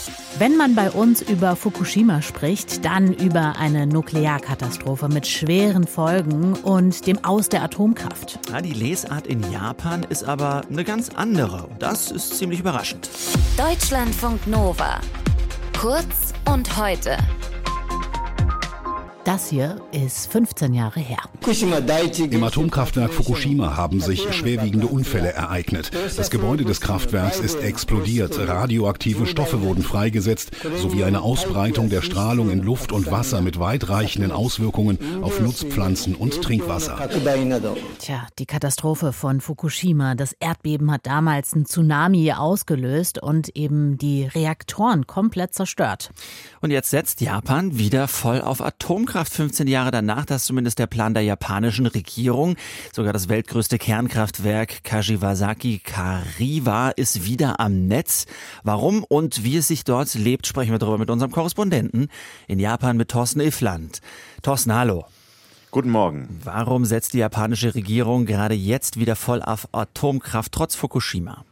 Wenn man bei uns über Fukushima spricht, dann über eine Nuklearkatastrophe mit schweren Folgen und dem Aus der Atomkraft. Ja, die Lesart in Japan ist aber eine ganz andere. Und das ist ziemlich überraschend. Deutschlandfunk Nova. Kurz und heute. Das hier ist 15 Jahre her. Im Atomkraftwerk Fukushima haben sich schwerwiegende Unfälle ereignet. Das Gebäude des Kraftwerks ist explodiert, radioaktive Stoffe wurden freigesetzt, sowie eine Ausbreitung der Strahlung in Luft und Wasser mit weitreichenden Auswirkungen auf Nutzpflanzen und Trinkwasser. Tja, die Katastrophe von Fukushima, das Erdbeben hat damals einen Tsunami ausgelöst und eben die Reaktoren komplett zerstört. Und jetzt setzt Japan wieder voll auf Atomkraft. 15 Jahre danach, das ist zumindest der Plan der japanischen Regierung. Sogar das weltgrößte Kernkraftwerk Kashiwazaki Kariwa ist wieder am Netz. Warum und wie es sich dort lebt, sprechen wir darüber mit unserem Korrespondenten in Japan, mit Thorsten Iffland. Thorsten, hallo. Guten Morgen. Warum setzt die japanische Regierung gerade jetzt wieder voll auf Atomkraft, trotz Fukushima?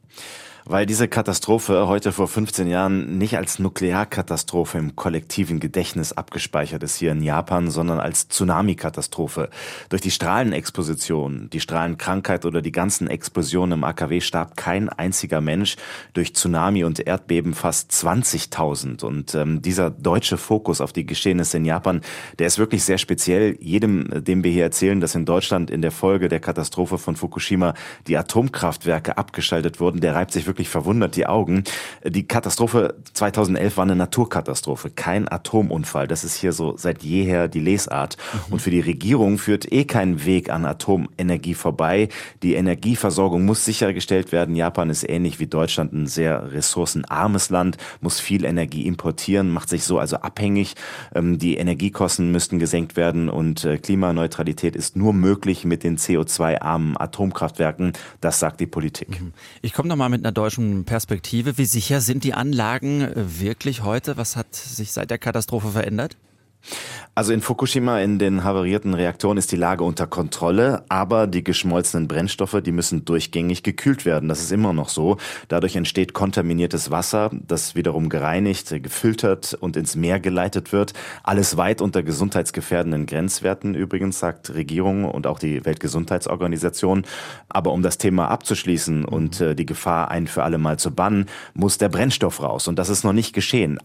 Weil diese Katastrophe heute vor 15 Jahren nicht als Nuklearkatastrophe im kollektiven Gedächtnis abgespeichert ist hier in Japan, sondern als Tsunami-Katastrophe. Durch die Strahlenexposition, die Strahlenkrankheit oder die ganzen Explosionen im AKW starb kein einziger Mensch. Durch Tsunami und Erdbeben fast 20.000. Und dieser deutsche Fokus auf die Geschehnisse in Japan, der ist wirklich sehr speziell. Jedem, dem wir hier erzählen, dass in Deutschland in der Folge der Katastrophe von Fukushima die Atomkraftwerke abgeschaltet wurden, der reibt sich wirklich verwundert die Augen. Die Katastrophe 2011 war eine Naturkatastrophe, kein Atomunfall. Das ist hier so seit jeher die Lesart. Und für die Regierung führt kein Weg an Atomenergie vorbei. Die Energieversorgung muss sichergestellt werden. Japan ist ähnlich wie Deutschland ein sehr ressourcenarmes Land, muss viel Energie importieren, macht sich so also abhängig. Die Energiekosten müssten gesenkt werden und Klimaneutralität ist nur möglich mit den CO2-armen Atomkraftwerken. Das sagt die Politik. Ich komme noch mal mit einer deutschen Perspektive. Wie sicher sind die Anlagen wirklich heute? Was hat sich seit der Katastrophe verändert? Also in Fukushima, in den havarierten Reaktoren, ist die Lage unter Kontrolle, aber die geschmolzenen Brennstoffe, die müssen durchgängig gekühlt werden. Das ist immer noch so. Dadurch entsteht kontaminiertes Wasser, das wiederum gereinigt, gefiltert und ins Meer geleitet wird. Alles weit unter gesundheitsgefährdenden Grenzwerten übrigens, sagt Regierung und auch die Weltgesundheitsorganisation. Aber um das Thema abzuschließen und die Gefahr ein für alle Mal zu bannen, muss der Brennstoff raus. Und das ist noch nicht geschehen.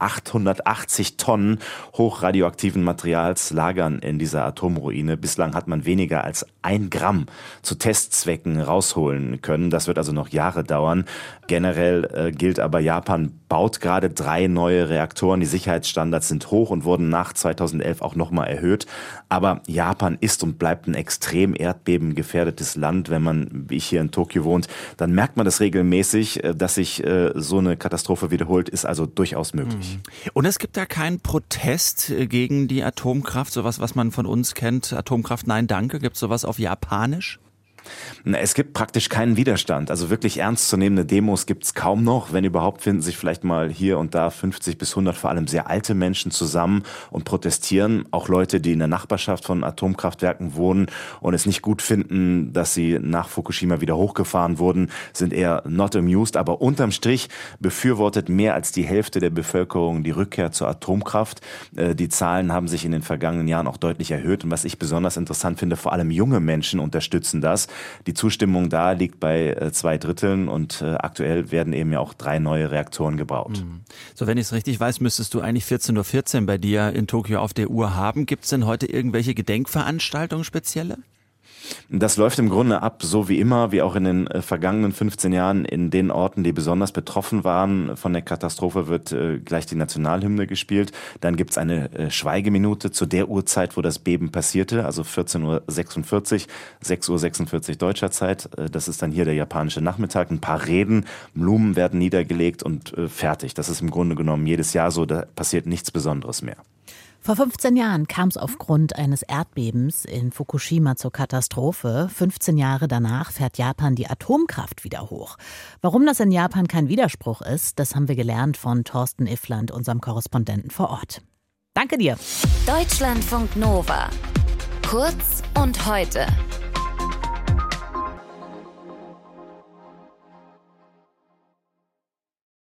880 Tonnen hochradioaktiven Materials lagern in dieser Atomruine. Bislang hat man weniger als 1 Gramm zu Testzwecken rausholen können. Das wird also noch Jahre dauern. Generell gilt aber, Japan baut gerade 3 neue Reaktoren. Die Sicherheitsstandards sind hoch und wurden nach 2011 auch nochmal erhöht. Aber Japan ist und bleibt ein extrem erdbebengefährdetes Land. Wenn man, wie ich hier in Tokio wohnt, dann merkt man das regelmäßig, dass sich so eine Katastrophe wiederholt, ist also durchaus möglich. Und es gibt da keinen Protest gegen die Atomkraft, sowas, was man von uns kennt, Atomkraft, nein, danke, gibt es sowas auf Japanisch? Es gibt praktisch keinen Widerstand. Also wirklich ernstzunehmende Demos gibt es kaum noch. Wenn überhaupt, finden sich vielleicht mal hier und da 50 bis 100 vor allem sehr alte Menschen zusammen und protestieren. Auch Leute, die in der Nachbarschaft von Atomkraftwerken wohnen und es nicht gut finden, dass sie nach Fukushima wieder hochgefahren wurden, sind eher not amused. Aber unterm Strich befürwortet mehr als die Hälfte der Bevölkerung die Rückkehr zur Atomkraft. Die Zahlen haben sich in den vergangenen Jahren auch deutlich erhöht. Und was ich besonders interessant finde, vor allem junge Menschen unterstützen das. Die Zustimmung da liegt bei 2/3 und aktuell werden eben ja auch 3 neue Reaktoren gebaut. So, wenn ich es richtig weiß, müsstest du eigentlich 14:14 Uhr bei dir in Tokio auf der Uhr haben. Gibt es denn heute irgendwelche Gedenkveranstaltungen spezielle? Das läuft im Grunde ab, so wie immer, wie auch in den vergangenen 15 Jahren. In den Orten, die besonders betroffen waren von der Katastrophe, wird gleich die Nationalhymne gespielt. Dann gibt's eine Schweigeminute zu der Uhrzeit, wo das Beben passierte, also 14:46 Uhr, 6:46 Uhr deutscher Zeit. Das ist dann hier der japanische Nachmittag. Ein paar Reden, Blumen werden niedergelegt und fertig. Das ist im Grunde genommen jedes Jahr so, da passiert nichts Besonderes mehr. Vor 15 Jahren kam es aufgrund eines Erdbebens in Fukushima zur Katastrophe. 15 Jahre danach fährt Japan die Atomkraft wieder hoch. Warum das in Japan kein Widerspruch ist, das haben wir gelernt von Thorsten Iffland, unserem Korrespondenten vor Ort. Danke dir. Deutschlandfunk Nova. Kurz und heute.